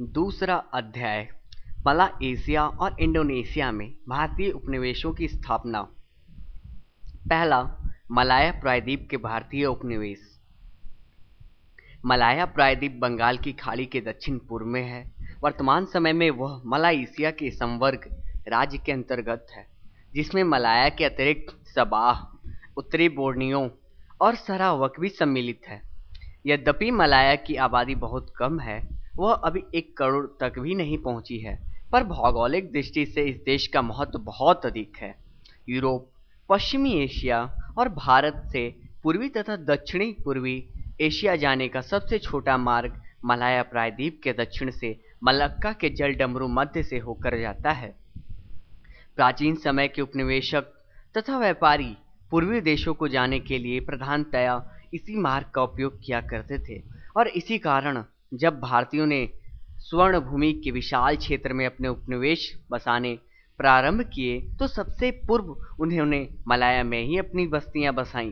दूसरा अध्याय। मलाएशिया और इंडोनेशिया में भारतीय उपनिवेशों की स्थापना। पहला, मलाया प्रायद्वीप के भारतीय उपनिवेश। मलाया प्रायद्वीप बंगाल की खाड़ी के दक्षिण पूर्व में है। वर्तमान समय में वह मलाएशिया के संवर्ग राज्य के अंतर्गत है, जिसमें मलाया के अतिरिक्त सबाह, उत्तरी बोर्नियो और सरावक भी सम्मिलित है। यद्यपि मलाया की आबादी बहुत कम है, वह अभी 1 करोड़ तक भी नहीं पहुंची है, पर भौगोलिक दृष्टि से इस देश का महत्व बहुत अधिक है। यूरोप, पश्चिमी एशिया और भारत से पूर्वी तथा दक्षिणी पूर्वी एशिया जाने का सबसे छोटा मार्ग मलाया प्रायद्वीप के दक्षिण से मलक्का के जलडमरू मध्य से होकर जाता है। प्राचीन समय के उपनिवेशक तथा व्यापारी पूर्वी देशों को जाने के लिए प्रधानतया इसी मार्ग का उपयोग किया करते थे, और इसी कारण जब भारतीयों ने स्वर्ण भूमि के विशाल क्षेत्र में अपने उपनिवेश बसाने प्रारंभ किए तो सबसे पूर्व उन्होंने मलाया में ही अपनी बस्तियां बसाईं।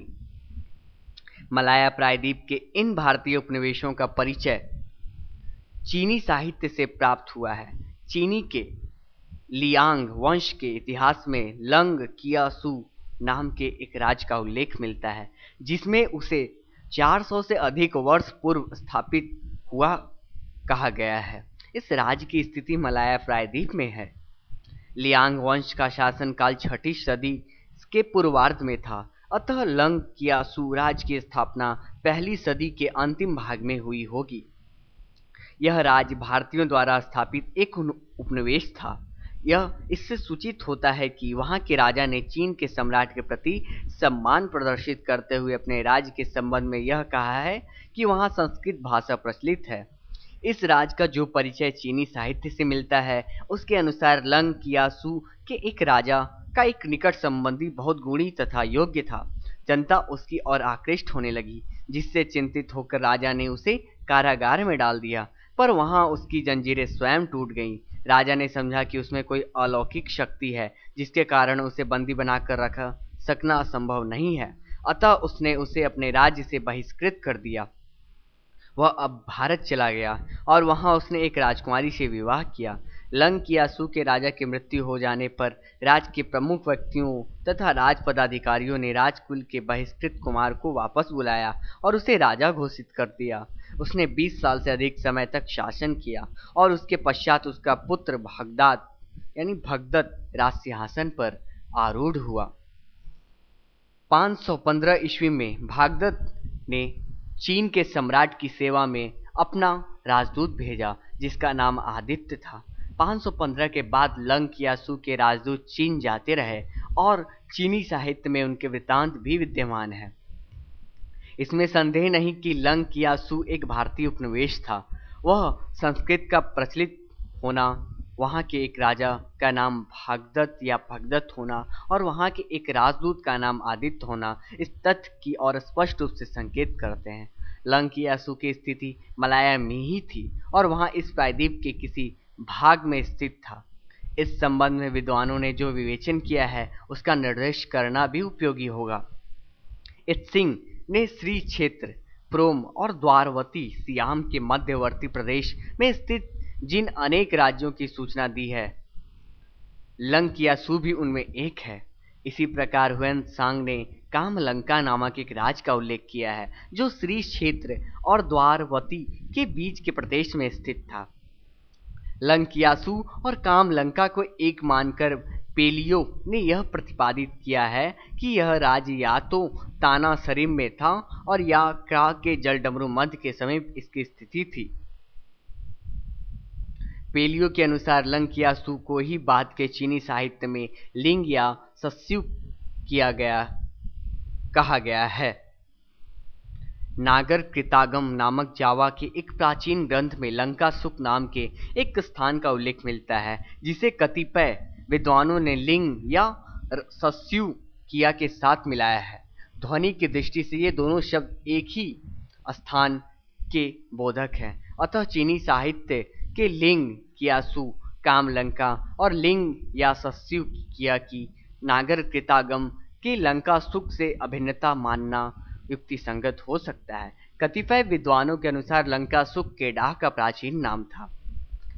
मलाया प्रायद्वीप के इन भारतीय उपनिवेशों का परिचय चीनी साहित्य से प्राप्त हुआ है। चीनी के लियांग वंश के इतिहास में लंग कियासू नाम के एक राज का उल्लेख मिलता है, जिसमें उसे 400 से अधिक वर्ष पूर्व स्थापित हुआ कहा गया है। इस राज्य की स्थिति मलाया प्रायद्वीप में है। लियांग वंश का शासनकाल 6ठी सदी के पूर्वार्ध में था, अतः लंग कियासू राज्य की स्थापना 1ली सदी के अंतिम भाग में हुई होगी। यह राज्य भारतीयों द्वारा स्थापित एक उपनिवेश था। यह इससे सूचित होता है कि वहां के राजा ने चीन के सम्राट के प्रति सम्मान प्रदर्शित करते हुए अपने राज्य के संबंध में यह कहा है कि वहां संस्कृत भाषा प्रचलित है। इस राज्य का जो परिचय चीनी साहित्य से मिलता है, उसके अनुसार लंग कियासू के एक राजा का एक निकट संबंधी बहुत गुणी तथा योग्य था। जनता उसकी ओर आकृष्ट होने लगी, जिससे चिंतित होकर राजा ने उसे कारागार में डाल दिया, पर वहां उसकी जंजीरें स्वयं टूट गईं। राजा ने समझा कि उसमें कोई अलौकिक शक्ति है, जिसके कारण उसे बंदी बनाकर रख सकना असंभव नहीं है, अतः उसने उसे अपने राज्य से बहिष्कृत कर दिया। वह अब भारत चला गया और वहां उसने एक राजकुमारी से विवाह किया। लंग कियासू के राजा की मृत्यु हो जाने पर राज्य के प्रमुख व्यक्तियों तथा राज पदाधिकारियों ने राजकुल के बहिष्कृत कुमार को वापस बुलाया और उसे राजा घोषित कर दिया। उसने 20 साल से अधिक समय तक शासन किया और उसके पश्चात उसका पुत्र भगदत्त राज सिंहासन पर आरूढ़ हुआ। 515 ईस्वी में भागदत्त ने चीन के सम्राट की सेवा में अपना राजदूत भेजा, जिसका नाम आदित्य था। 515 के बाद लंग कियासू के राजदूत चीन जाते रहे और चीनी साहित्य में उनके वृत्तांत भी विद्यमान है। इसमें संदेह नहीं कि लंग कियासू एक भारतीय उपनिवेश था। वह संस्कृत का प्रचलित होना, वहां के एक राजा का नाम भागदत्त या भगदत्त होना और वहां के एक राजदूत का नाम आदित्य होना इस तथ्य की ओर स्पष्ट रूप से संकेत करते हैं। लंग कियासू की स्थिति मलाया में ही थी और वहां इस प्रायद्वीप के किसी भाग में स्थित था। इस संबंध में विद्वानों ने जो विवेचन किया है उसका निर्देश करना भी उपयोगी होगा। इत्सिंग ने श्री क्षेत्र, प्रोम और द्वारवती सियाम के मध्यवर्ती प्रदेश में स्थित जिन अनेक राज्यों की सूचना दी है, लंग कियासू भी उनमें एक है। इसी प्रकार हुएन सांग ने कामलंका नामक एक राज का उल्लेख किया है, जो श्री क्षेत्र और द्वारवती के बीच के प्रदेश में स्थित था। लंग कियासू और कामलंका को एक मानकर पेलियो ने यह प्रतिपादित किया है कि यह राज्य या तो तानासरिम में था और या क्रा के जलडमरू मध्य के समीप इसकी स्थिति थी। पेलियो के अनुसार लंग कियासू को ही बाद के चीनी साहित्य में लिंग या सस्यु कहा गया है। नागर कृतागम नामक जावा के एक प्राचीन ग्रंथ में लंका सुक नाम के एक स्थान का उल्लेख मिलता है, जिसे कतिपय विद्वानों ने लिंग या सस्यु किया के साथ मिलाया है। ध्वनि की दृष्टि से ये दोनों शब्द एक ही स्थान के बोधक हैं, अतः चीनी साहित्य के लिंग कियासू कामलंका और लिंग या सस्यु किया की नागर कृतागम के लंका सुक से अभिन्नता मानना युक्ति संगत हो सकता है। कतिपय विद्वानों के अनुसार लंका सुक केडाह का प्राचीन नाम था।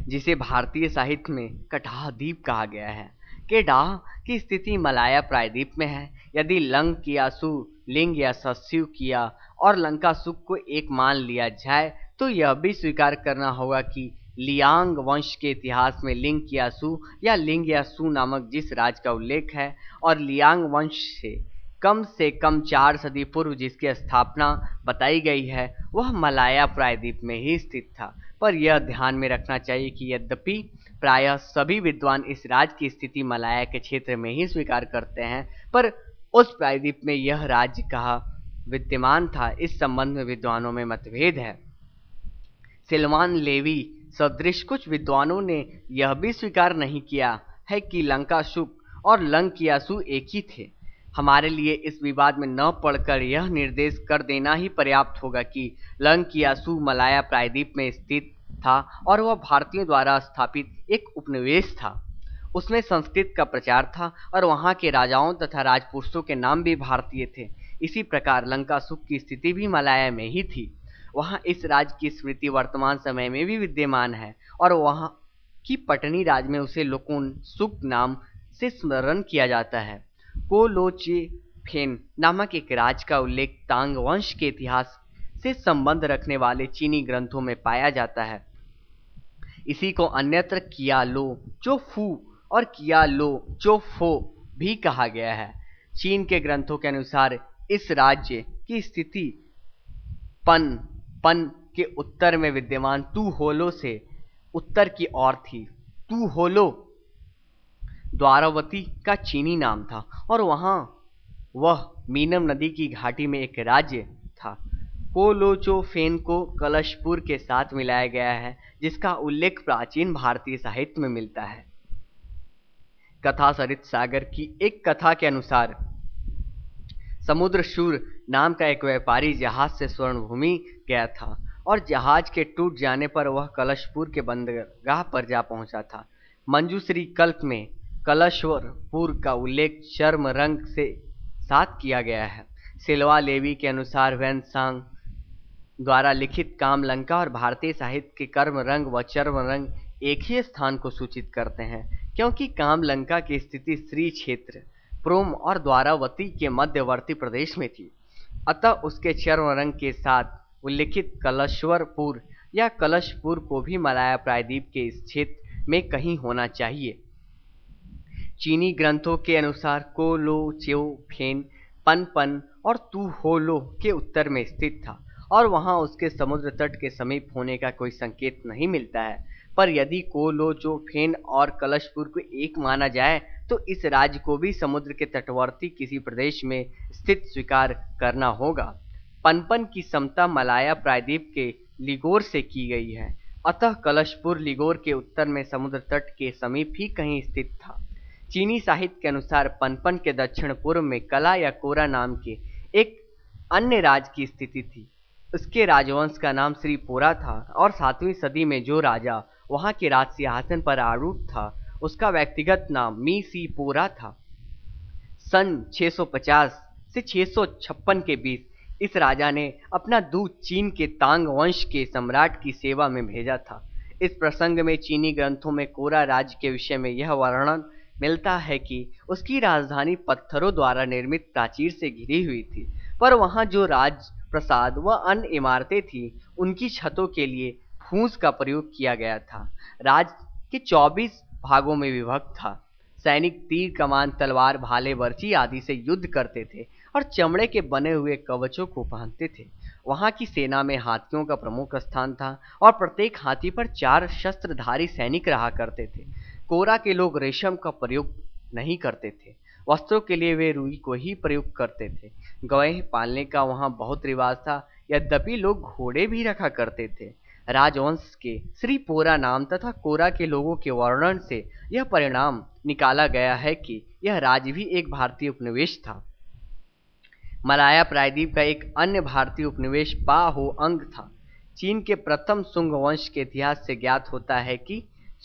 जिसे भारतीय साहित्य में कटाह द्वीप कहा गया है। केडाह की स्थिति मलाया प्रायद्वीप में है। यदि लंग कियासु लिंग या सस्यु किया और लंका सुक को एक मान लिया जाए तो यह भी स्वीकार करना होगा कि लियांग वंश के इतिहास में लिंग कियासु या लिंग यासु नामक जिस राज का उल्लेख है और लियांग वंश से कम 4 सदी पूर्व जिसकी स्थापना बताई गई है वह मलाया प्रायद्वीप में ही स्थित था। पर यह ध्यान में रखना चाहिए कि यद्यपि प्रायः सभी विद्वान इस राज की स्थिति मलाया के क्षेत्र में ही स्वीकार करते हैं, पर उस प्रायद्वीप में यह राज्य कहाँ विद्यमान था इस संबंध में विद्वानों में मतभेद है। सिल्वान लेवी सदृश कुछ विद्वानों ने यह भी स्वीकार नहीं किया है कि लंकाशुक और लंग कियासु एक ही थे। हमारे लिए इस विवाद में न पढ़कर यह निर्देश कर देना ही पर्याप्त होगा कि लंग कियासु मलाया प्रायद्वीप में स्थित था और वह भारतीयों द्वारा स्थापित एक उपनिवेश था। उसमें संस्कृत का प्रचार था और वहाँ के राजाओं तथा राजपुरुषों के नाम भी भारतीय थे। इसी प्रकार लंकासुक की स्थिति भी मलाया में ही थी। वहाँ इस राज्य की स्मृति वर्तमान समय में भी विद्यमान है और वहाँ की पटनी राज्य में उसे लोकोन सुक नाम से स्मरण किया जाता है। कोलोचे फेन नामक एक राज का उल्लेख तांग वंश के इतिहास से संबंध रखने वाले चीनी ग्रंथों में पाया जाता है। इसी को अन्यत्र कियालो चोफू और कियालो चोफो भी कहा गया है। चीन के ग्रंथों के अनुसार इस राज्य की स्थिति पन के उत्तर में विद्यमान तू होलो से उत्तर की ओर थी। तू होलो द्वारावती का चीनी नाम था और वहां वह मीनम नदी की घाटी में एक राज्य था। कोलोचोफेन को कलशपुर के साथ मिलाया गया है जिसका उल्लेख प्राचीन भारतीय साहित्य में मिलता है। कथा सरित सागर की एक कथा के अनुसार समुद्रशूर नाम का एक व्यापारी जहाज से स्वर्णभूमि गया था और जहाज के टूट जाने पर वह कलशपुर के बंदरगाह पर जा पहुंचा था। मंजूश्री कल्प में कलशवरपुर का उल्लेख चर्म रंग से साथ किया गया है। सिल्वा लेवी के अनुसार वैनसांग द्वारा लिखित कामलंका और भारतीय साहित्य के कर्म रंग व चर्म रंग एक ही स्थान को सूचित करते हैं क्योंकि कामलंका की स्थिति श्री क्षेत्र प्रोम और द्वारावती के मध्यवर्ती प्रदेश में थी। अतः उसके चर्म रंग के साथ उल्लिखित कलशवरपुर या कलशपुर को भी मलाया प्रायद्वीप के इस क्षेत्र में कहीं होना चाहिए। चीनी ग्रंथों के अनुसार कोलोचोफेन पनपन और तुहोलो के उत्तर में स्थित था और वहां उसके समुद्र तट के समीप होने का कोई संकेत नहीं मिलता है। पर यदि कोलोचोफेन और कलशपुर को एक माना जाए तो इस राज्य को भी समुद्र के तटवर्ती किसी प्रदेश में स्थित स्वीकार करना होगा। पनपन की समता मलाया प्रायद्वीप के लिगोर से की गई है, अतः कलशपुर लिगोर के उत्तर में समुद्र तट के समीप ही कहीं स्थित था। चीनी साहित्य के अनुसार पनपन के दक्षिण पूर्व में कला या कोरा नाम के एक अन्य राज की स्थिति थी। उसके राजवंश का नाम श्रीपोरा था और 7वीं सदी में जो राजा वहां के राज सिंहासन पर आरूढ़ था उसका व्यक्तिगत नाम मी सी पोरा था। सन 650 से 656 के बीच इस राजा ने अपना दूत चीन के तांग वंश के सम्राट की सेवा में भेजा था। इस प्रसंग में चीनी ग्रंथों में कोरा राज्य के विषय में यह वर्णन मिलता है कि उसकी राजधानी पत्थरों द्वारा निर्मित प्राचीर से घिरी हुई थी, पर वहां जो राज प्रसाद व अन्य इमारतें थीं उनकी छतों के लिए फूस का प्रयोग किया गया था। राज के 24 भागों में विभक्त था। सैनिक तीर कमान तलवार भाले बर्ची आदि से युद्ध करते थे और चमड़े के बने हुए कवचों को पहनते थे। वहां की सेना में हाथियों का प्रमुख स्थान था और प्रत्येक हाथी पर 4 शस्त्रधारी सैनिक रहा करते थे। कोरा के लोग रेशम का प्रयोग नहीं करते थे, वस्त्रों के लिए वे रुई को ही प्रयोग करते थे। गौएं पालने का वहां बहुत रिवाज था, यद्यपि लोग घोड़े भी रखा करते थे। राजवंश के श्रीपोरा नाम तथा कोरा के लोगों के वर्णन से यह परिणाम निकाला गया है कि यह राज्य भी एक भारतीय उपनिवेश था। मलाया प्रायद्वीप का एक अन्य भारतीय उपनिवेश पा हो अंग था। चीन के प्रथम सुंग वंश के इतिहास से ज्ञात होता है कि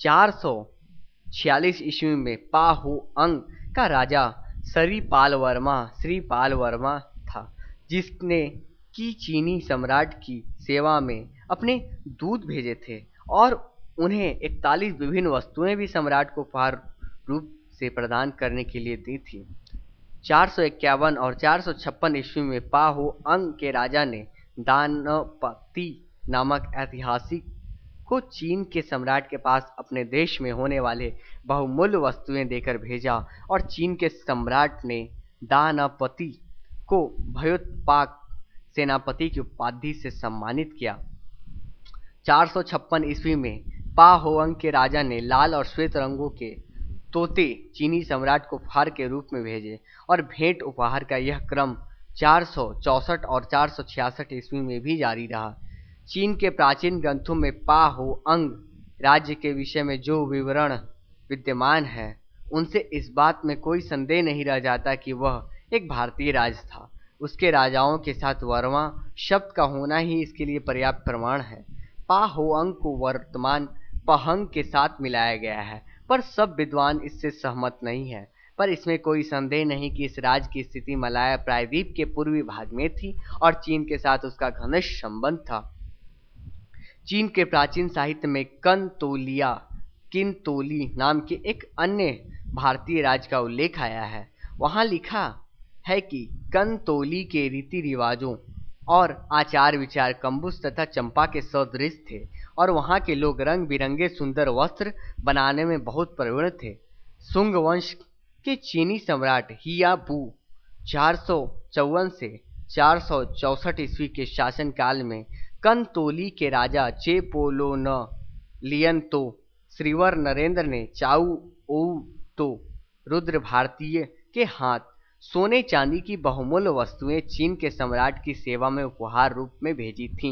446 ईस्वी में पा हो अंग का राजा श्रीपाल वर्मा था, जिसने की चीनी सम्राट की सेवा में अपने दूत भेजे थे और उन्हें 41 विभिन्न वस्तुएं भी सम्राट को उपहार रूप से प्रदान करने के लिए दी थी। 451 और 456 ईस्वी में पाहो अंग के राजा ने दानपति नामक ऐतिहासिक को चीन के सम्राट के पास अपने देश में होने वाले बहुमूल्य वस्तुएं देकर भेजा और चीन के सम्राट ने दानपति को भयोत्पादक सेनापति की उपाधि से सम्मानित किया। 456 ईस्वी में पा होअंग के राजा ने लाल और श्वेत रंगों के तोते चीनी सम्राट को उपहार के रूप में भेजे और भेंट उपहार का यह क्रम 464 और 466 ईस्वी में भी जारी रहा। चीन के प्राचीन ग्रंथों में पा होअंग राज्य के विषय में जो विवरण विद्यमान है उनसे इस बात में कोई संदेह नहीं रह जाता कि वह एक भारतीय राज्य था। उसके राजाओं के साथ वर्मा शब्द का होना ही इसके लिए पर्याप्त प्रमाण है। पा होअंग को वर्तमान पहंग के साथ मिलाया गया है, पर सब विद्वान इससे सहमत नहीं है। पर इसमें कोई संदेह नहीं कि इस राज्य की स्थिति मलाया प्रायद्वीप के पूर्वी भाग में थी और चीन के साथ उसका घनिष्ठ संबंध था। चीन के प्राचीन साहित्य में कनतोलिया किनतोली नाम के एक अन्य भारतीय राज्य का उल्लेख आया है। वहां लिखा है कि कनतोली के रीति रिवाजों और आचार विचार कंबुस तथा चंपा के सदृश थे और वहां के लोग रंग बिरंगे सुंदर वस्त्र बनाने में बहुत प्रवीण थे। सुंग वंश के चीनी सम्राट हियाबू 454 से 464 ईस्वी के शासनकाल में कनतोली के राजा चेपोलोन लियंतो श्रीवर नरेंद्र ने चाउ ओउ तो रुद्र भारतीय के हाथ सोने चांदी की बहुमूल्य वस्तुएं चीन के सम्राट की सेवा में उपहार रूप में भेजी थीं।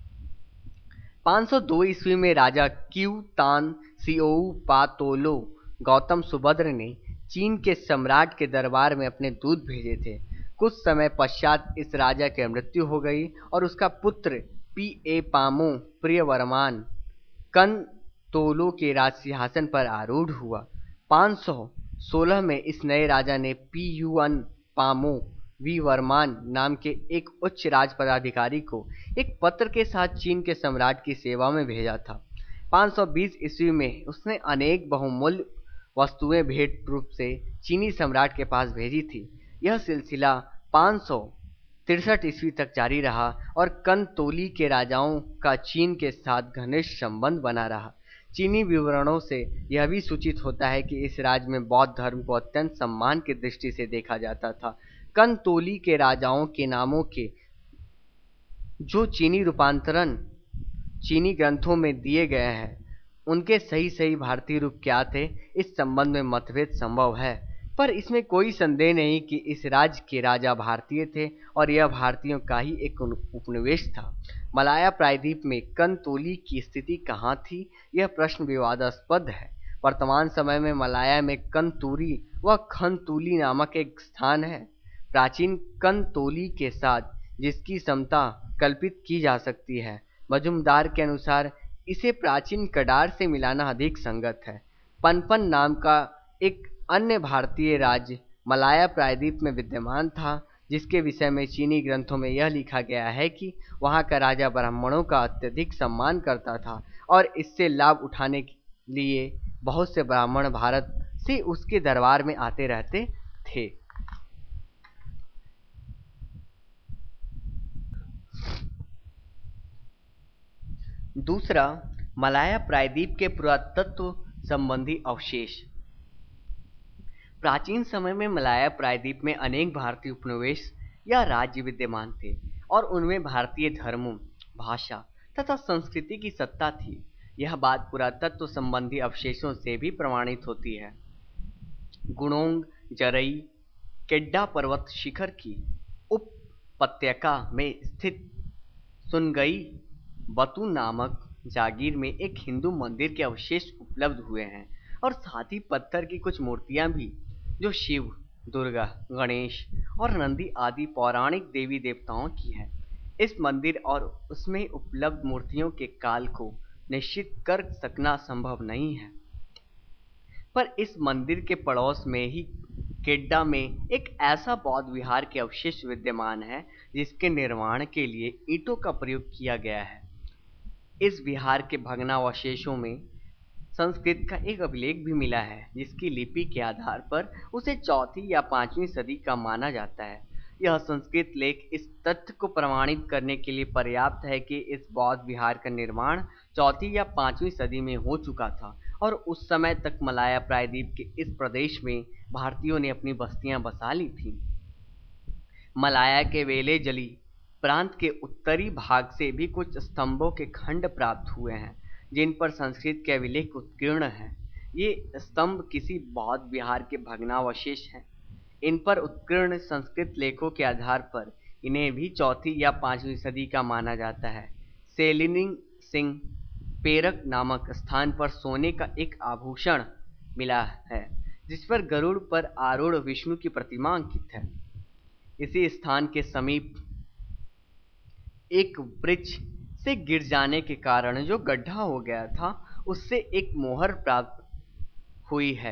502 ईस्वी में राजा क्यू तान सिओउ पातोलो गौतम सुभद्र ने चीन के सम्राट के दरबार में अपने दूत भेजे थे। कुछ समय पश्चात इस राजा की मृत्यु हो गई और उसका पुत्र पी ए पामो प्रियवर्मान कनतोलो के राज सिंहासन पर आरूढ़ हुआ। 516 में इस नए राजा ने पी युअन पामो वी वर्मान नाम के एक उच्च राज पदाधिकारी को एक पत्र के साथ चीन के सम्राट की सेवा में भेजा था। 520 ईस्वी में उसने अनेक बहुमूल्य वस्तुएं भेंट रूप से चीनी सम्राट के पास भेजी थी। यह सिलसिला 563 ईस्वी तक जारी रहा और कनतोली के राजाओं का चीन के साथ घनिष्ठ संबंध बना रहा। चीनी विवरणों से यह भी सूचित होता है कि इस राज्य में बौद्ध धर्म को अत्यंत सम्मान की दृष्टि से देखा जाता था। कनतोली के राजाओं के नामों के जो चीनी रूपांतरण चीनी ग्रंथों में दिए गए हैं उनके सही सही भारतीय रूप क्या थे, इस संबंध में मतभेद संभव है, पर इसमें कोई संदेह नहीं कि इस राज्य के राजा भारतीय थे और यह भारतीयों का ही एक उपनिवेश था। मलाया प्रायद्वीप में कनतोली की स्थिति कहाँ थी, यह प्रश्न विवादास्पद है। वर्तमान समय में मलाया में कनतुरी व खनतुली नामक एक स्थान है। प्राचीन कनतोली के साथ जिसकी समता कल्पित की जा सकती है, मजुमदार के अनुसार इसे प्राचीन कडार से मिलाना अधिक संगत है। पनपन नाम का एक अन्य भारतीय राज्य मलाया प्रायद्वीप में विद्यमान था, जिसके विषय में चीनी ग्रंथों में यह लिखा गया है कि वहां का राजा ब्राह्मणों का अत्यधिक सम्मान करता था और इससे लाभ उठाने के लिए बहुत से ब्राह्मण भारत से उसके दरबार में आते रहते थे। दूसरा, मलाया प्रायद्वीप के पुरातत्व संबंधी अवशेष। प्राचीन समय में मलाया प्रायद्वीप में अनेक भारतीय उपनिवेश या राज्य विद्यमान थे और उनमें भारतीय धर्मों, भाषा तथा संस्कृति की सत्ता थी। यह बात पुरातत्व संबंधी अवशेषों से भी प्रमाणित होती है। गुणोंग जरई केड्डा पर्वत शिखर की उपत्यका में स्थित सुनगई बतू नामक जागीर में एक हिंदू मंदिर के अवशेष उपलब्ध हुए हैं और साथ ही पत्थर की कुछ मूर्तियां भी, जो शिव, दुर्गा, गणेश और नंदी आदि पौराणिक देवी देवताओं की है। इस मंदिर और उसमें उपलब्ध मूर्तियों के काल को निश्चित कर सकना संभव नहीं है, पर इस मंदिर के पड़ोस में ही केड्डा में एक ऐसा बौद्ध विहार के अवशेष विद्यमान है जिसके निर्माण के लिए ईंटों का प्रयोग किया गया है। इस विहार के भग्नावशेषों में संस्कृत का एक अभिलेख भी मिला है जिसकी लिपि के आधार पर उसे चौथी या पांचवीं सदी का माना जाता है। यह संस्कृत लेख इस तथ्य को प्रमाणित करने के लिए पर्याप्त है कि इस बौद्ध विहार का निर्माण चौथी या पांचवीं सदी में हो चुका था और उस समय तक मलाया प्रायद्वीप के इस प्रदेश में भारतीयों ने अपनी बस्तियां बसा ली थीं। मलाया के वेलेजली प्रांत के उत्तरी भाग से भी कुछ स्तंभों के खंड प्राप्त हुए हैं जिन पर संस्कृत के अभिलेख उत्कीर्ण हैं। ये स्तंभ किसी बौद्ध विहार के भग्नावशेष हैं। इन पर उत्कीर्ण संस्कृत लेखों के आधार पर इन्हें भी चौथी या पांचवीं सदी का माना जाता है। सेलिनिंग सिंह पेरक नामक स्थान पर सोने का एक आभूषण मिला है जिस पर गरुड़ पर आरूढ़ विष्णु की प्रतिमा अंकित है। इसी स्थान के समीप एक वृक्ष से गिर जाने के कारण जो गड्ढा हो गया था उससे एक मोहर प्राप्त हुई है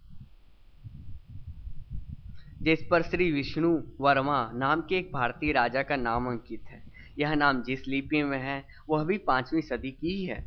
जिस पर श्री विष्णु वर्मा नाम के एक भारतीय राजा का नाम अंकित है। यह नाम जिस लिपि में है वह भी पांचवीं सदी की ही है।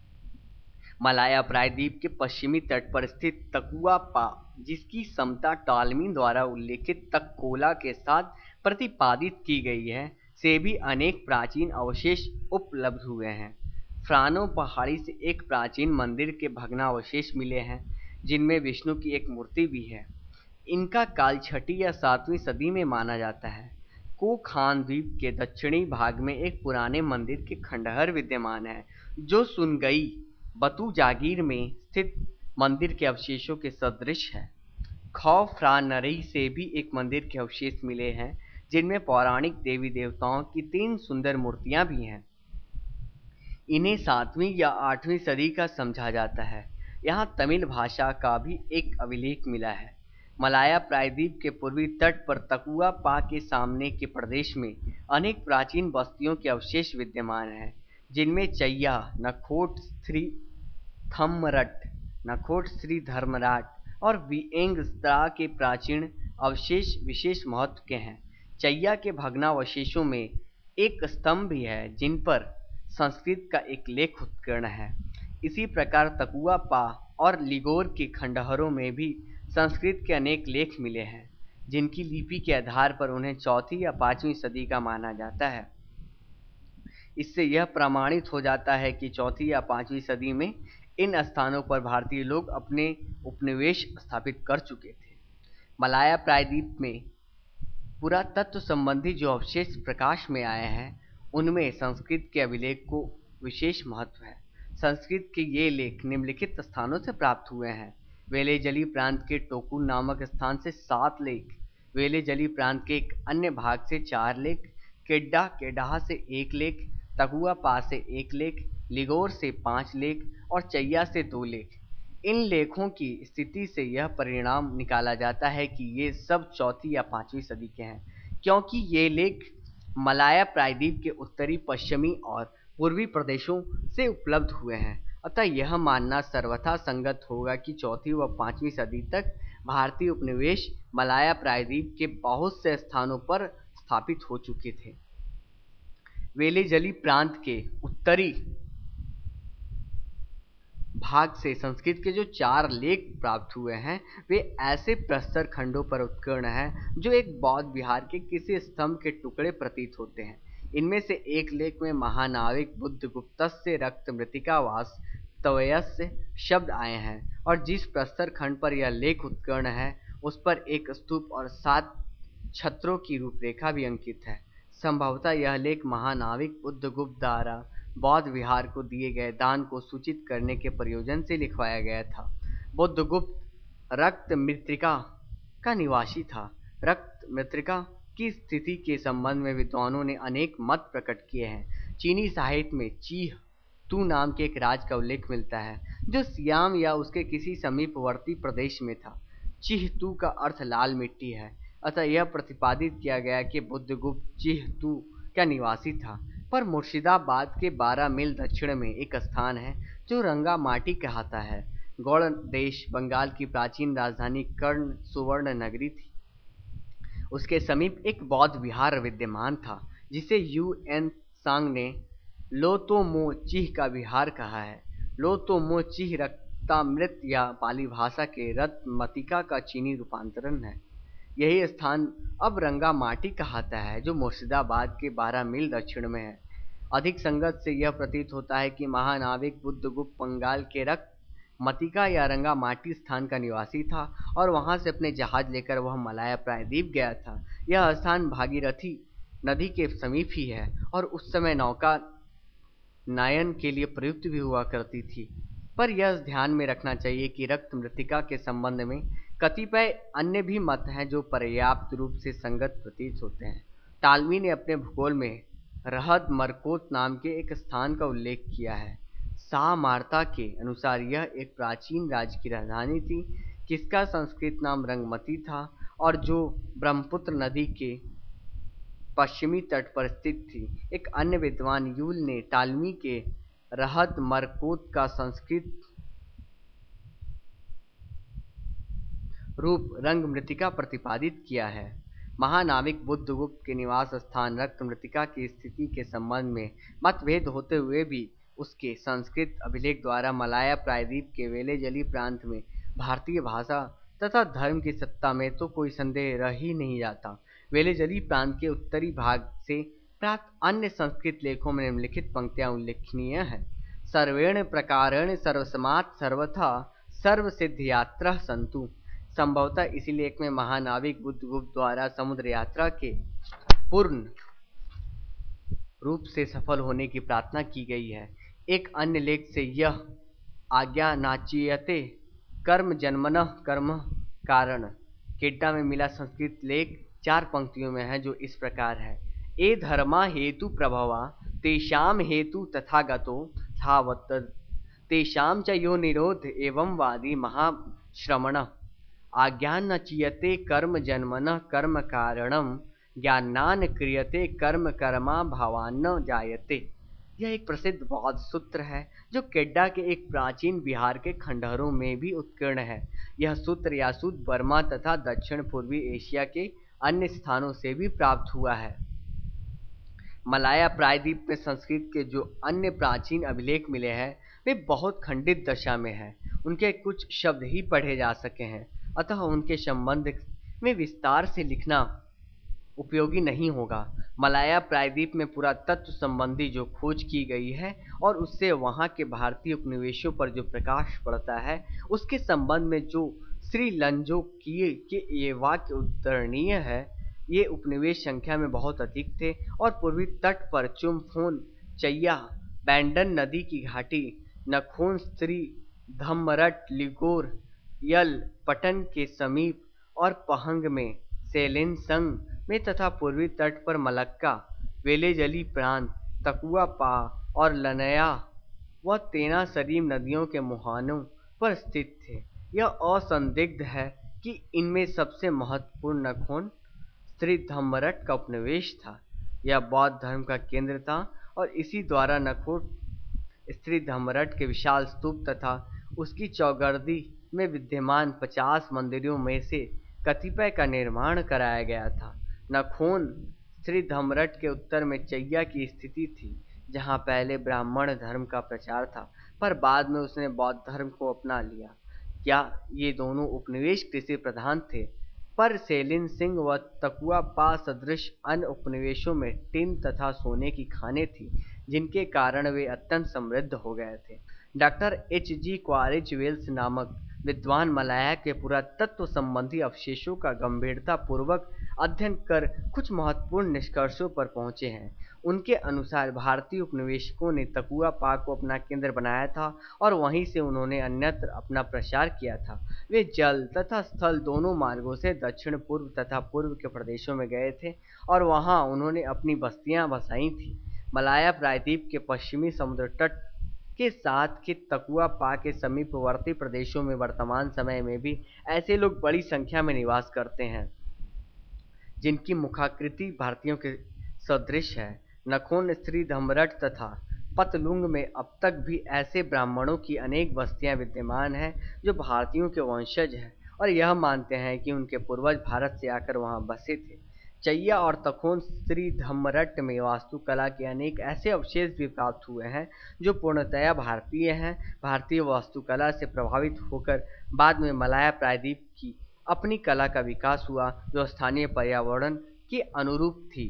मलाया प्रायद्वीप के पश्चिमी तट पर स्थित तकुआ पा, जिसकी समता टॉलमी द्वारा उल्लेखित तक्कोला के साथ प्रतिपादित की गई है, से भी अनेक प्राचीन अवशेष उपलब्ध हुए हैं। फ्रानो पहाड़ी से एक प्राचीन मंदिर के भग्नावशेष मिले हैं जिनमें विष्णु की एक मूर्ति भी है। इनका काल छठी या सातवीं सदी में माना जाता है। को खान द्वीप के दक्षिणी भाग में एक पुराने मंदिर के खंडहर विद्यमान है जो सुनगई बतू जागीर में स्थित मंदिर के अवशेषों के सदृश है। खौफ्रानरई से भी एक मंदिर के अवशेष मिले हैं जिनमें पौराणिक देवी देवताओं की 3 सुंदर मूर्तियां भी हैं। इन्हें 7वीं या 8वीं सदी का समझा जाता है। यहाँ तमिल भाषा का भी एक अभिलेख मिला है। मलाया प्रायद्वीप के पूर्वी तट पर तकुआ पा के सामने के प्रदेश में अनेक प्राचीन बस्तियों के अवशेष विद्यमान हैं जिनमें चैया, नखोट श्री थम्मरट, नखोट श्री धर्मराट और विएंगस्त्रा के प्राचीन अवशेष विशेष महत्व के हैं। चैया के भग्नावशेषों में एक स्तंभ भी है जिन पर संस्कृत का एक लेख उत्कीर्ण है। इसी प्रकार तकुआ पा और लिगोर के खंडहरों में भी संस्कृत के अनेक लेख मिले हैं जिनकी लिपि के आधार पर उन्हें चौथी या पांचवीं सदी का माना जाता है। इससे यह प्रमाणित हो जाता है कि चौथी या पांचवीं सदी में इन स्थानों पर भारतीय लोग अपने उपनिवेश स्थापित कर चुके थे। मलाया प्रायद्वीप में पुरातत्व संबंधी जो अवशेष प्रकाश में आए हैं उनमें संस्कृत के अभिलेख को विशेष महत्व है। संस्कृत के ये लेख निम्नलिखित स्थानों से प्राप्त हुए हैं। वेलेजली प्रांत के टोकुन नामक स्थान से 7 लेख, वेलेजली प्रांत के एक अन्य भाग से 4 लेख, केड्डा केडाह से 1 लेख, तकुआ पा से 1 लेख, लिगोर से 5 लेख और चैया से 2 लेख। इन लेखों की स्थिति से यह परिणाम निकाला जाता है कि ये सब चौथी या पांचवीं सदी के हैं, क्योंकि ये लेख मलाया प्रायद्वीप के उत्तरी, पश्चिमी और पूर्वी प्रदेशों से उपलब्ध हुए हैं। अतः यह मानना सर्वथा संगत होगा कि चौथी व पांचवीं सदी तक भारतीय उपनिवेश मलाया प्रायद्वीप के बहुत से स्थानों पर स्थापित हो चुके थे। वेलेजली प्रांत के उत्तरी भाग से संस्कृत के जो 4 लेख प्राप्त हुए हैं वे ऐसे प्रस्तर खंडों पर उत्कीर्ण हैं जो एक बौद्ध विहार के किसी स्तंभ के टुकड़े प्रतीत होते हैं। इनमें से एक लेख में महानाविक बुद्धगुप्तस्य रक्त मृतिका वास तवयस्य शब्द आए हैं और जिस प्रस्तर खंड पर यह लेख उत्कीर्ण है उस पर एक स्तूप और 7 छत्रों की रूपरेखा भी अंकित है। संभवतः यह लेख महानाविक बुद्धगुप्त द्वारा बौद्ध विहार को दिए गए दान को सूचित करने के प्रयोजन से लिखवाया गया था। बुद्धगुप्त रक्त मृत्तिका का निवासी था। रक्त मृत्तिका की स्थिति के संबंध में विद्वानों ने अनेक मत प्रकट किए हैं। चीनी साहित्य में चीह तू नाम के एक राज का उल्लेख मिलता है जो सियाम या उसके किसी समीपवर्ती प्रदेश में था। चीह तू का अर्थ लाल मिट्टी है। अतः यह प्रतिपादित किया गया कि बुद्धगुप्त चीह तू का निवासी था। पर मुर्शिदाबाद के 12 मील दक्षिण में एक स्थान है जो रंगा माटी कहलाता है। गौड़ देश बंगाल की प्राचीन राजधानी कर्ण सुवर्ण नगरी थी। उसके समीप एक बौद्ध विहार विद्यमान था जिसे UN सांग ने लोतोमो चीह का विहार कहा है। लोतोमो चीह ताम्रित या पाली भाषा के रत्मतिका का चीनी रूपांतरण है। यही स्थान अब रंगामाटी कहलाता है, जो मुर्शिदाबाद के 12 मील दक्षिण में है। अधिक संगत से यह प्रतीत होता है कि महानाविक बुद्धगुप्त बंगाल के रत्मतिका या रंगामाटी स्थान का निवासी था और वहां से अपने जहाज लेकर वह मलाया प्रायद्वीप गया था। यह स्थान भागीरथी नदी के समीप ही है और उस समय नौका नयन के लिए प्रयुक्त भी हुआ करती थी। पर यह ध्यान में रखना चाहिए कि रक्त मृत्तिका के संबंध में कतिपय अन्य भी मत हैं जो पर्याप्त रूप से संगत प्रतीत होते हैं। टालमी ने अपने भूगोल में रहद मरकोत नाम के एक स्थान का उल्लेख किया है। सा मार्ता के अनुसार यह एक प्राचीन राज्य की राजधानी थी, जिसका संस्कृत नाम रंगमती था और जो ब्रह्मपुत्र नदी के पश्चिमी तट पर स्थित थी। एक अन्य विद्वान यूल ने टालमी के रहद मरकोत का संस्कृत रूप रंग मृत्तिका प्रतिपादित किया है। महानाविक बुद्धगुप्त के निवास स्थान रक्त मृत्तिका की स्थिति के संबंध में मतभेद होते हुए भी उसके संस्कृत अभिलेख द्वारा मलाया प्रायद्वीप के वेलेजली प्रांत में भारतीय भाषा तथा धर्म की सत्ता में तो कोई संदेह रह ही नहीं जाता। वेलेजली प्रांत के उत्तरी भाग से प्राप्त अन्य संस्कृत लेखों में निम्नलिखित पंक्तियां उल्लेखनीय हैं। सर्वेण प्रकारेण सर्वसमात् सर्वथा सर्वसिद्धियात्रः सन्तु। संभवतः इसी लेख में महानाविक बुद्धगुप्त द्वारा समुद्र यात्रा के पूर्ण रूप से सफल होने की प्रार्थना की गई है। एक अन्य लेख से यह आज्ञा नाचियते कर्म जन्मनः कर्म कारण केड्डा में मिला संस्कृत लेख 4 पंक्तियों में है, जो इस प्रकार है। ए धर्मा हेतु प्रभवा तेषाम हेतु तथागतो धावत तेषाम च यो निरोध एवं वादी महाश्रमण आज्ञान चीयते कर्म जन्मनः कर्म कारणम ज्ञानान क्रियते कर्म कर्मा भावान्न जायते। यह एक प्रसिद्ध बौद्ध सूत्र है जो केड्डा के एक प्राचीन बिहार के खंडहरों में भी उत्कीर्ण है। यह सूत्र यासूद बर्मा तथा दक्षिण पूर्वी एशिया के अन्य स्थानों से भी प्राप्त हुआ है। मलाया प्रायद्वीप में संस्कृत के जो अन्य प्राचीन अभिलेख मिले हैं वे बहुत खंडित दशा में हैं। उनके कुछ शब्द ही पढ़े जा सके हैं, अतः उनके संबंध में विस्तार से लिखना उपयोगी नहीं होगा। मलाया प्रायद्वीप में पुरातत्व संबंधी जो खोज की गई है और उससे वहां के भारतीय उपनिवेशों पर जो प्रकाश पड़ता है, उसके संबंध में जो श्री लंजोकिए के ये वाक्य उद्धरणीय है। ये उपनिवेश संख्या में बहुत अधिक थे और पूर्वी तट पर चुम्फोन, चैया, बैंडन नदी की घाटी, नखोन, स्त्री, धम्मरट, लिगोर, यल, पटन के समीप और पहंग में, सेलेनसंग में तथा पूर्वी तट पर मलक्का, वेलेजली प्रांत, तकुआ पा और लनया व तेना सरीम नदियों के मुहानों पर स्थित थे। यह असंदिग्ध है कि इनमें सबसे महत्वपूर्ण नखोन स्त्री धम्मरट का उपनिवेश था। यह बौद्ध धर्म का केंद्र था और इसी द्वारा नखोन स्त्री धम्मरट के विशाल स्तूप तथा उसकी चौगर्दी में विद्यमान 50 मंदिरों में से कतिपय का निर्माण कराया गया था। नखोन स्त्री धम्मरट के उत्तर में चैया की स्थिति थी, जहां पहले ब्राह्मण धर्म का प्रचार था, पर बाद में उसने बौद्ध धर्म को अपना लिया। क्या ये दोनों उपनिवेश कृषि प्रधान थे, पर सेलिन सिंह व तकुआ पा सदृश अन्य उपनिवेशों में टिन तथा सोने की खानें थी, जिनके कारण वे अत्यंत समृद्ध हो गए थे। Doctor H.G. क्वारिज वेल्स नामक विद्वान मलाया के पुरातत्व संबंधी अवशेषों का गंभीरता पूर्वक अध्ययन कर कुछ महत्वपूर्ण निष्कर्षों पर पहुंचे हैं। उनके अनुसार भारतीय उपनिवेशकों ने तकुआ पा को अपना केंद्र बनाया था और वहीं से उन्होंने अन्यत्र अपना प्रसार किया था। वे जल तथा स्थल दोनों मार्गों से दक्षिण पूर्व तथा पूर्व के प्रदेशों में गए थे और वहां उन्होंने अपनी बस्तियां बसाई थी। मलाया प्रायद्वीप के पश्चिमी समुद्र तट के साथ के तकुआ पा के समीपवर्ती प्रदेशों में वर्तमान समय में भी ऐसे लोग बड़ी संख्या में निवास करते हैं जिनकी मुखाकृति भारतीयों के सदृश है। नखोन, स्त्री धम्मरट तथा पतलुंग में अब तक भी ऐसे ब्राह्मणों की अनेक बस्तियां विद्यमान हैं जो भारतीयों के वंशज हैं और यह मानते हैं कि उनके पूर्वज भारत से आकर वहां बसे थे। चैया और तखोन श्री धम्मरट में वास्तुकला के अनेक ऐसे अवशेष भी प्राप्त हुए हैं जो पूर्णतया भारतीय हैं। भारतीय वास्तुकला से प्रभावित होकर बाद में मलाया प्रायद्वीप की अपनी कला का विकास हुआ जो स्थानीय पर्यावरण के अनुरूप थी।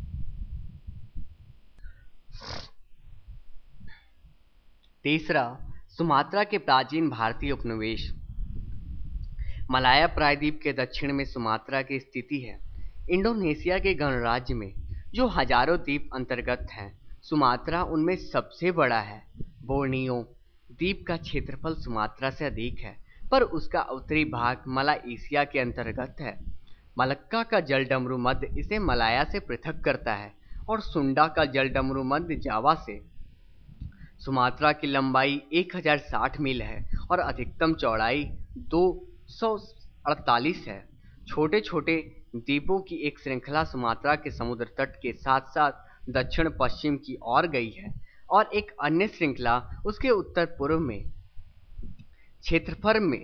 तीसरा, सुमात्रा के प्राचीन भारतीय उपनिवेश। मलाया प्रायद्वीप के दक्षिण में सुमात्रा की स्थिति है, इंडोनेशिया के गणराज्य में, जो हजारों द्वीप अंतर्गत हैं। सुमात्रा उनमें सबसे बड़ा है। बोर्नियो द्वीप का क्षेत्रफल सुमात्रा से अधिक है, पर उसका उत्तरी भाग मलाइशिया के अंतर्गत है। मलक्का का जलडमरू मध्य इसे मलाया से पृथक करता है और सुंडा का जलडमरू मध्य जावा से। सुमात्रा की लंबाई 1060 मील है और अधिकतम चौड़ाई 248 है। छोटे छोटे द्वीपों की एक श्रृंखला सुमात्रा के समुद्र तट के साथ साथ दक्षिण पश्चिम की ओर गई है और एक अन्य श्रृंखला उसके उत्तर पूर्व में। क्षेत्रफल में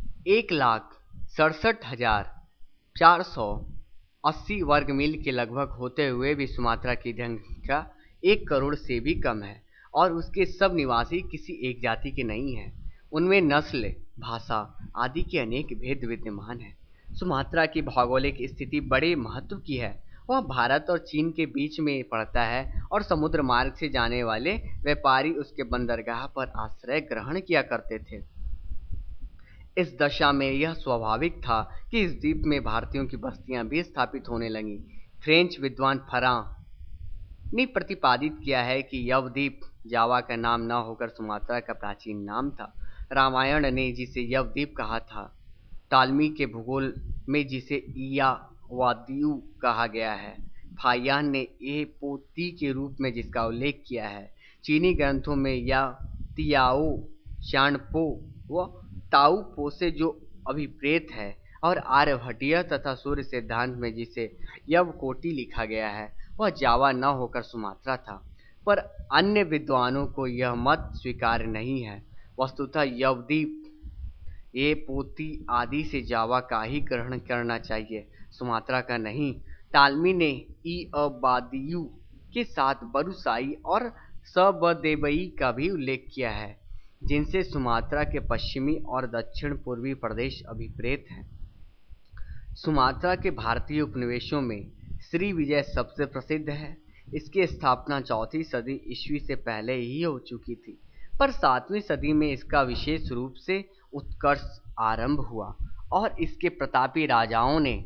1,67,480 वर्ग मील के लगभग होते हुए भी सुमात्रा की जनसंख्या 1 करोड़ से भी कम है और उसके सब निवासी किसी एक जाति के नहीं हैं। उनमें नस्ल, भाषा आदि के अनेक भेद विद्यमान हैं। सुमात्रा की भौगोलिक स्थिति बड़े महत्व की है। वह भारत और चीन के बीच में पड़ता है और समुद्र मार्ग से जाने वाले व्यापारी उसके बंदरगाह पर आश्रय ग्रहण किया करते थे। इस दशा में यह स्वाभाविक था कि इस द्वीप में भारतीयों की बस्तियां भी स्थापित होने लगीं। फ्रेंच विद्वान फरां ने प्रतिपादित किया है कि यवद्वीप जावा का नाम न होकर सुमात्रा का प्राचीन नाम था। रामायण ने जिसे यवद्वीप कहा था, टालमी के भूगोल में जिसे इयावादियु कहा गया है, फायान ने ए पोती के रूप में जिसका उल्लेख किया है, चीनी ग्रंथों में या तियाओ चानपो व ताऊ पो से जो अभिप्रेत है, और आर्यभटीय तथा सूर्य सिद्धांत में जिसे यवकोटी लिखा गया है, वह जावा न होकर सुमात्रा था। पर अन्य विद्वानों को यह मत स्वीकार नहीं है। वस्तुतः यवद्वीप, ये पोती आदि से जावा का ही ग्रहण करना चाहिए, सुमात्रा का नहीं। टालमी ने इअबादियु के साथ बरुसाई और सबदेवई का भी उल्लेख किया है, जिनसे सुमात्रा के पश्चिमी और दक्षिण पूर्वी प्रदेश अभिप्रेत हैं। सुमात्रा के भारतीय उपनिवेशों में श्री विजय सबसे प्रसिद्ध है। इसकी स्थापना 4वीं सदी ईस्वी से पहले ही हो चुकी थी, पर 7वीं सदी में इसका विशेष रूप से उत्कर्ष आरंभ हुआ और इसके प्रतापी राजाओं ने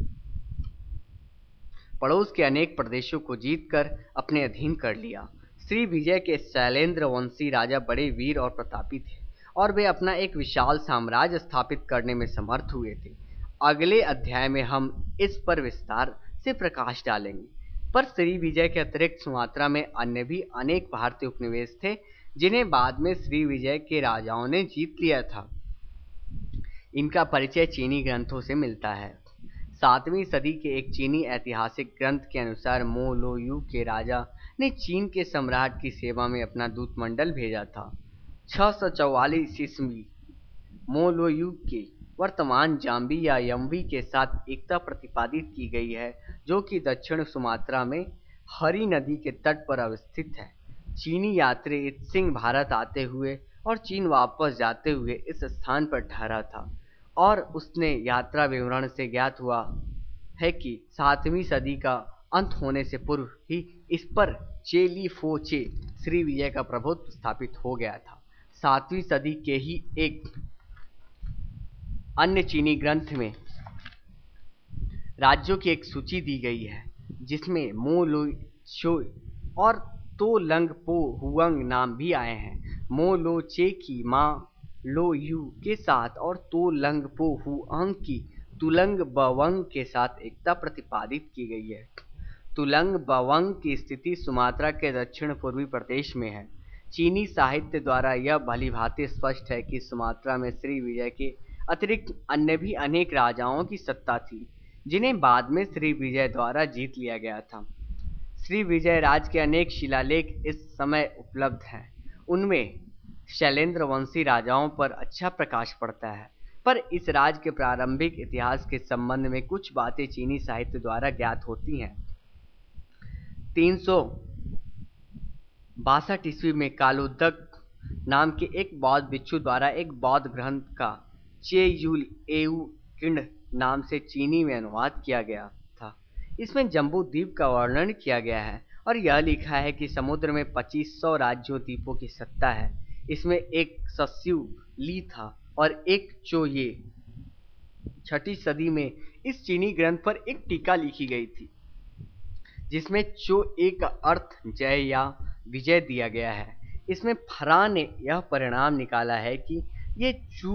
पड़ोस के अनेक प्रदेशों को जीतकर अपने अधीन कर लिया। श्री विजय के शैलेंद्र वंशी राजा बड़े वीर और प्रतापी थे और वे अपना एक विशाल साम्राज्य स्थापित करने में समर्थ हुए थे। अगले अध्याय में हम इस पर विस्तार से प्रकाश डालेंगे। पर श्री विजय के अतिरिक्त सुमात्रा में अन्य भी अनेक भारतीय उपनिवेश थे जिन्हें बाद में श्री विजय के राजाओं ने जीत लिया था। इनका परिचय चीनी ग्रंथों से मिलता है। 7वीं सदी के एक चीनी ऐतिहासिक ग्रंथ के अनुसार मो लो यू के राजा ने चीन के सम्राट की सेवा में अपना दूतमंडल भेजा था। 644 ईस्वी मो लो यू के वर्तमान जाम्बी या यम्बी के साथ एकता प्रतिपादित की गई है, जो कि दक्षिण सुमात्रा में हरी नदी के तट पर अवस्थित है। चीनी यात्री इत्सिंग भारत आते हुए और चीन वापस जाते हुए इस स्थान पर ठहरा था और उसने यात्रा विवरण से ज्ञात हुआ है कि 7वीं सदी का अंत होने से पूर्व ही इस पर चेली फोचे श्री विजय का प्रभुत्व स्थापित हो गया था। 7वीं सदी के ही एक अन्य चीनी ग्रंथ में राज्यों की एक सूची दी गई है, जिसमें मो लो शो और तो लंग पो हुआंग नाम भी आए हैं। मो लो चे की माँ लो यू के साथ और तो लंग पो हुआंग की तुलंग बवंग के साथ एकता प्रतिपादित की गई है। तुलंग बवंग की स्थिति सुमात्रा के दक्षिण पूर्वी प्रदेश में है। चीनी साहित्य द्वारा यह भलीभांति स्पष्ट है कि सुमात्रा में श्री विजय के अतिरिक्त अन्य भी अनेक राजाओं की सत्ता थी, जिन्हें बाद में श्री विजय द्वारा जीत लिया गया था। श्री विजय राज के अनेक शिलालेख इस समय उपलब्ध हैं। उनमें शैलेंद्र वंशी राजाओं पर अच्छा प्रकाश पड़ता है, पर इस राज्य के प्रारंभिक इतिहास के संबंध में कुछ बातें चीनी साहित्य द्वारा ज्ञात होती हैं। 362 ईस्वी में कालोदक नाम के एक बौद्ध भिक्षु द्वारा एक बौद्ध ग्रंथ का चेयुल एउ किंड नाम से चीनी में अनुवाद किया गया था। इसमें जम्बू द्वीप का वर्णन किया गया है और यह लिखा है कि समुद्र में 2500 राज्यों द्वीपों की सत्ता है। इसमें एक सस्यु ली था और एक चोये। 6ठी सदी में इस चीनी ग्रंथ पर एक टीका लिखी गई थी जिसमें चो ए का अर्थ जय या विजय दिया गया है। इसमें फरा ने यह परिणाम निकाला है कि ये चू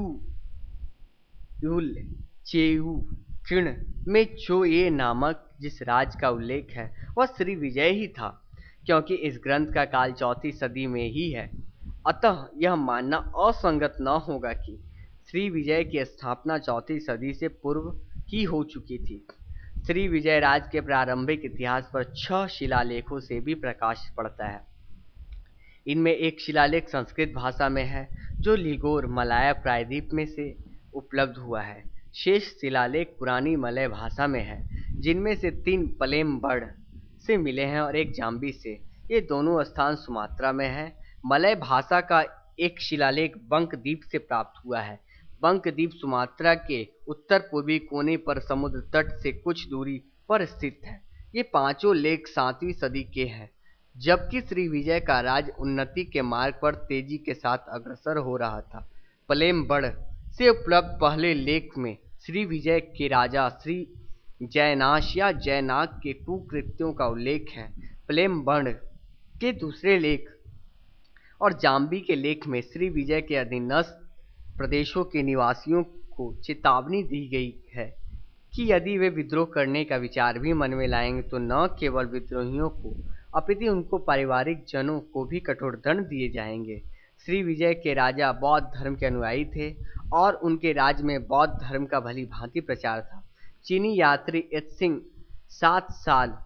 युल चेयू किण में चो ए नामक जिस राज का उल्लेख है वह श्री विजय ही था, क्योंकि इस ग्रंथ का काल 4ठी सदी में ही है। अतः यह मानना असंगत न होगा कि श्री विजय की स्थापना 4ठी सदी से पूर्व ही हो चुकी थी। श्री विजय राज के प्रारंभिक इतिहास पर 6 शिलालेखों से भी प्रकाश पड़ता है। इनमें एक शिलालेख संस्कृत भाषा में है जो लिगोर मलाया प्रायद्वीप में से उपलब्ध हुआ है। शेष शिलालेख पुरानी मलय भाषा में है, जिनमें से 3 पलेमबड़ से मिले हैं और एक जाम्बी से। ये दोनों स्थान सुमात्रा में है। मलय भाषा का एक शिलालेख बंक द्वीप से प्राप्त हुआ है। बंक द्वीप सुमात्रा के उत्तर पूर्वी कोने पर समुद्र तट से कुछ दूरी पर स्थित है। ये पांचों लेख 7वीं सदी के हैं, जबकि श्री विजय का राज्य उन्नति के मार्ग पर तेजी के साथ अग्रसर हो रहा था। पलेमबड़ से उपलब्ध पहले लेख में श्री विजय के राजा श्री जयनाश या जयनाग के कुकृत्यों का उल्लेख है। पलेमबड़ के दूसरे लेख और जाम्बी के लेख में श्री विजय के अधीनस्थ प्रदेशों के निवासियों को चेतावनी दी गई है कि यदि वे विद्रोह करने का विचार भी मन में लाएंगे तो न केवल विद्रोहियों को अपितु उनको पारिवारिक जनों को भी कठोर दंड दिए जाएंगे। श्री विजय के राजा बौद्ध धर्म के अनुयायी थे और उनके राज्य में बौद्ध धर्म का भली भांति प्रचार था। चीनी यात्री एत्सिंग 7 साल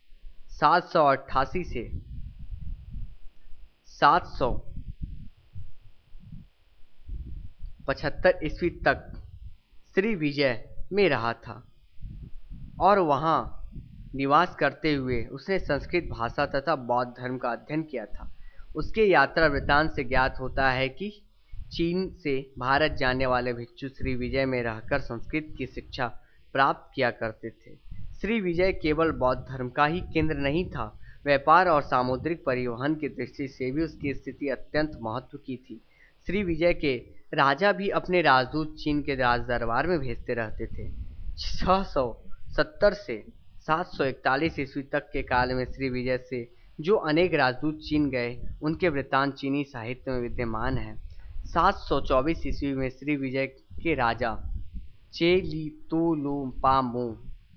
788 से 775 ईस्वी तक श्री विजय में रहा था और वहां निवास करते हुए उसने संस्कृत भाषा तथा बौद्ध धर्म का अध्ययन किया था। उसके यात्रा वृत्तांत से ज्ञात होता है कि चीन से भारत जाने वाले भिक्षु श्री विजय में रहकर संस्कृत की शिक्षा प्राप्त किया करते थे। श्री विजय केवल बौद्ध धर्म का ही केंद्र नहीं था, व्यापार और सामुद्रिक परिवहन की दृष्टि से भी उसकी स्थिति अत्यंत महत्व की थी। श्री विजय के राजा भी अपने राजदूत चीन के राज दरबार में भेजते रहते थे। 670 से 741 ईस्वी तक के काल में श्री विजय से जो अनेक राजदूत चीन गए उनके वृत्तांत चीनी साहित्य में विद्यमान है। 724 ईस्वी में श्री विजय के राजा चेलितोलोपामो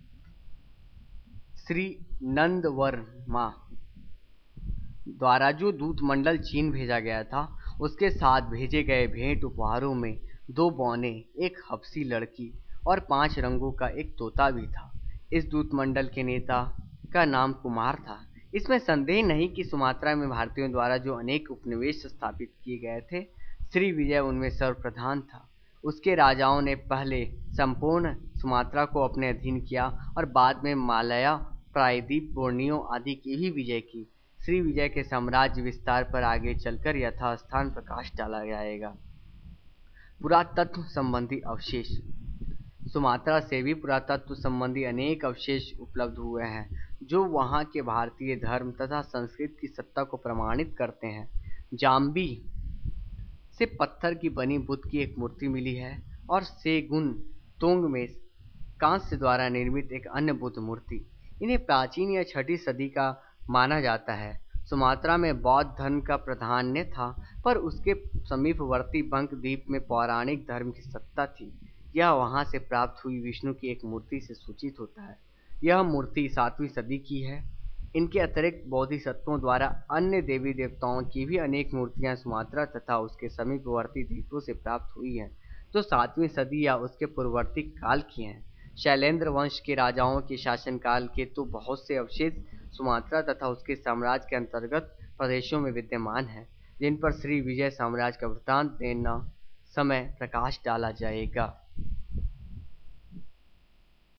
श्री नंदवर्मा द्वारा जो दूत मंडल चीन भेजा गया था उसके साथ भेजे गए भेंट उपहारों में 2 बौने, एक हबसी लड़की और 5 रंगों का एक तोता भी था। इस दूत मंडल के नेता का नाम कुमार था। इसमें संदेह नहीं कि सुमात्रा में भारतीयों द्वारा जो अनेक उपनिवेश स्थापित किए गए थे, श्री विजय उनमें सर्वप्रधान था। उसके राजाओं ने पहले संपूर्ण सुमात्रा को अपने अधीन किया और बाद में मालया, प्रायद्वीप, बोर्नियो आदि की भी विजय की। श्री विजय के साम्राज्य विस्तार पर आगे चलकर यथास्थान प्रकाश डाला जाएगा। पुरातत्व संबंधी अवशेष। सुमात्रा से भी पुरातत्व संबंधी अनेक अवशेष उपलब्ध हुए हैं जो वहां के भारतीय धर्म तथा संस्कृति की सत्ता को प्रमाणित करते हैं। जाम्बी से पत्थर की बनी बुद्ध की एक मूर्ति मिली है और सेगुन तोंग में कांस्य द्वारा निर्मित एक अन्य बुद्ध मूर्ति। इन्हें प्राचीन या 6ठी सदी का माना जाता है। सुमात्रा में बौद्ध धर्म का प्राधान्य था, पर उसके समीपवर्ती बंक द्वीप में पौराणिक धर्म की सत्ता थी। यह वहां से प्राप्त हुई विष्णु की एक मूर्ति से सूचित होता है। यह मूर्ति 7वीं सदी की है। इनके अतिरिक्त बोधिसत्वों द्वारा अन्य देवी देवताओं की भी अनेक मूर्तियां सुमात्रा तथा उसके समीपवर्ती द्वीपों से प्राप्त हुई हैं, जो 7वीं सदी या उसके पूर्ववर्ती काल की हैं। शैलेंद्र वंश के राजाओं के शासनकाल के तो बहुत से अवशेष सुमात्रा तथा उसके साम्राज्य के अंतर्गत प्रदेशों में विद्यमान हैं, जिन पर श्री विजय साम्राज्य का वृत्तांत देना समय प्रकाश डाला जाएगा।